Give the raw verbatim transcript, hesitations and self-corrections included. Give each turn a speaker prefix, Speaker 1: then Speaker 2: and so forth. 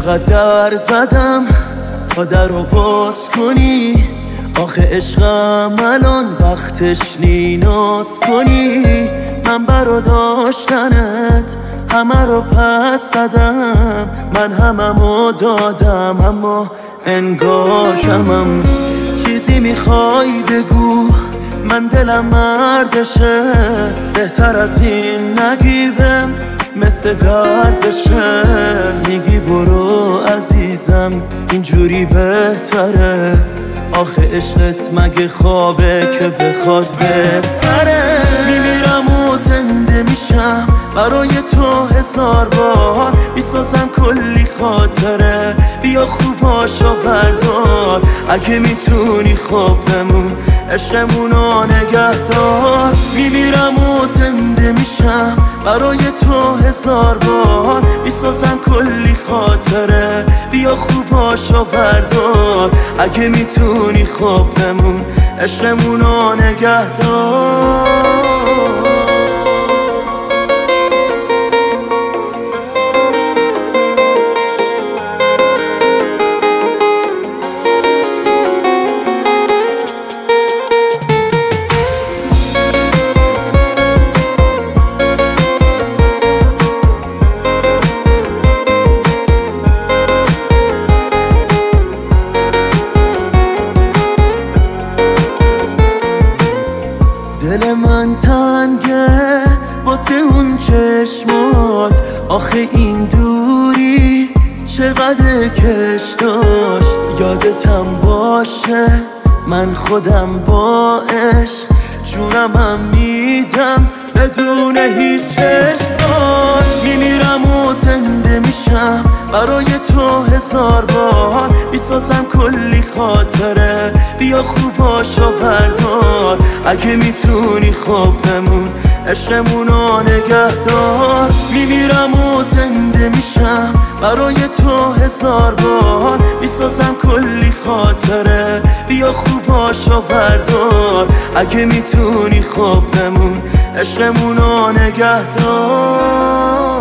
Speaker 1: چقدر در زدم تا در رو باز کنی، آخه عشقم الان وقتش نیناز کنی. من برا داشتنت همه رو پس زدم، من هممو دادم اما انگار کمم. چیزی میخوای بگو، من دلم مردشه، بهتر از این نگیوم مثل دردشه. میگی برو عزیزم اینجوری بهتره، آخه عشقت مگه خوابه که بخواد بپره. میمیرم و زنده میشم برای تو هزار بار، میسازم کلی خاطره، بیا خوباشو بردار. اگه میتونی خواب بمون عشقمونو نگه دار. میمیرم و زنده میشم برای تو هزار بار، میسازم کلی خاطره، بیا خوباشو بردار. اگه میتونی خواب بمون عشقمونو نگه دار. دل من تنگه واسه اون چشمات، آخه این دوری چقدر کش داشت. یادتم باشه من خودم با عشق جونمم میدم بدون هیچ چشمات. میمیرم و زنده میشم برای تو هزار بار، میسازم کلی خاطره، بیا خوباشو بردار. اگه میتونی خواب بمون عشقمونو نگه دار. میمیرم و زنده میشم برای تو هزار بار، میسازم کلی خاطره، بیا خوباشو بردار. اگه میتونی خواب بمون عشقمونو نگه دار.